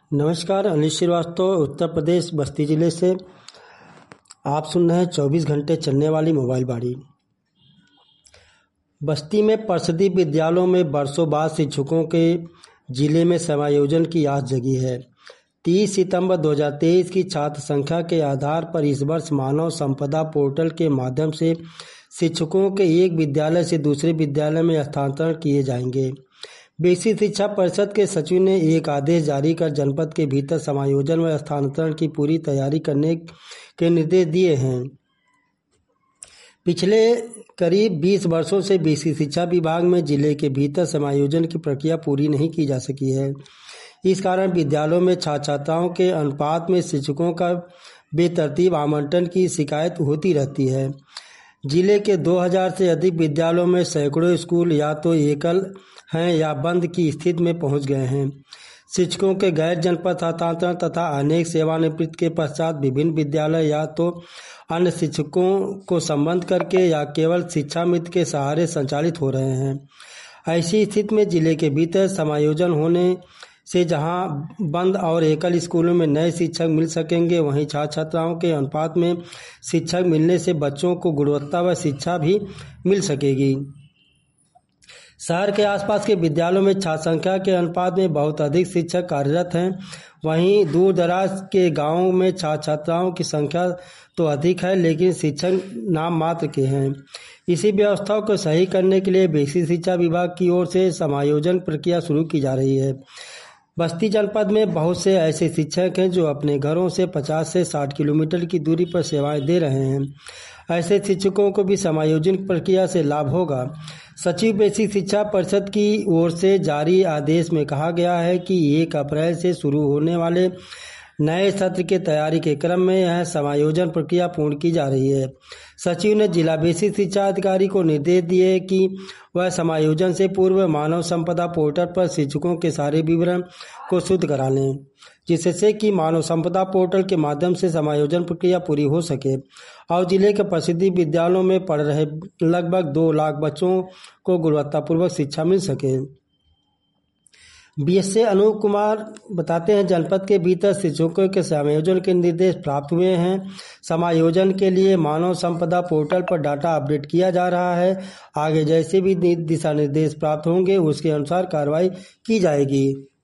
नमस्कार, अनिल श्रीवास्तव उत्तर प्रदेश बस्ती जिले से। आप सुन रहे हैं 24 घंटे चलने वाली मोबाइल बाड़ी। बस्ती में परिषदीय विद्यालयों में बरसों बाद शिक्षकों के जिले में समायोजन की आस जगी है। 30 सितंबर 2023 की छात्र संख्या के आधार पर इस वर्ष मानव संपदा पोर्टल के माध्यम से शिक्षकों के एक विद्यालय से दूसरे विद्यालय में स्थानांतरण किए जाएंगे। बेसिक शिक्षा परिषद के सचिव ने एक आदेश जारी कर जनपद के भीतर समायोजन व स्थानांतरण की पूरी तैयारी करने के निर्देश दिए हैं। पिछले करीब 20 वर्षों से बेसिक शिक्षा विभाग में जिले के भीतर समायोजन की प्रक्रिया पूरी नहीं की जा सकी है। इस कारण विद्यालयों में छात्र छात्राओं के अनुपात में शिक्षकों का बेतरतीब आवंटन की शिकायत होती रहती है। जिले के 2000 से अधिक विद्यालयों में सैकड़ों स्कूल या तो एकल हैं या बंद की स्थिति में पहुंच गए हैं। शिक्षकों के गैर जनपद हस्तांतरण तथा अनेक सेवानिवृत्ति के पश्चात विभिन्न विद्यालय या तो अन्य शिक्षकों को संबद्ध करके या केवल शिक्षा मित्र के सहारे संचालित हो रहे हैं। ऐसी स्थिति में जिले के भीतर समायोजन होने से जहां बंद और एकल स्कूलों में नए शिक्षक मिल सकेंगे, वहीं छात्र छात्राओं के अनुपात में शिक्षक मिलने से बच्चों को गुणवत्ता व शिक्षा भी मिल सकेगी। शहर के आसपास के विद्यालयों में छात्र संख्या के अनुपात में बहुत अधिक शिक्षक कार्यरत हैं। वहीं दूर दराज के गांवों में छात्र छात्राओं की संख्या तो अधिक है, लेकिन शिक्षक नाम मात्र के हैं। इसी व्यवस्था को सही करने के लिए बेसिक शिक्षा विभाग की ओर से समायोजन प्रक्रिया शुरू की जा रही है। बस्ती जनपद में बहुत से ऐसे शिक्षक हैं जो अपने घरों से 50 से 60 किलोमीटर की दूरी पर सेवाएं दे रहे हैं। ऐसे शिक्षकों को भी समायोजन प्रक्रिया से लाभ होगा। सचिव बेसिक शिक्षा परिषद की ओर से जारी आदेश में कहा गया है कि 1 अप्रैल से शुरू होने वाले नए सत्र के तैयारी के क्रम में यह समायोजन प्रक्रिया पूर्ण की जा रही है। सचिव ने जिला बेसिक शिक्षा अधिकारी को निर्देश दिए कि वह समायोजन से पूर्व मानव संपदा पोर्टल पर शिक्षकों के सारे विवरण को शुद्ध करा लें, जिससे कि मानव संपदा पोर्टल के माध्यम से समायोजन प्रक्रिया पूरी हो सके और जिले के परिषदीय विद्यालयों में पढ़ रहे लगभग 2 लाख बच्चों को गुणवत्तापूर्वक शिक्षा मिल सके। बीएसए अनूप कुमार बताते हैं, जनपद के भीतर शिक्षकों के समायोजन के निर्देश प्राप्त हुए हैं। समायोजन के लिए मानव संपदा पोर्टल पर डाटा अपडेट किया जा रहा है। आगे जैसे भी दिशा निर्देश प्राप्त होंगे उसके अनुसार कार्रवाई की जाएगी।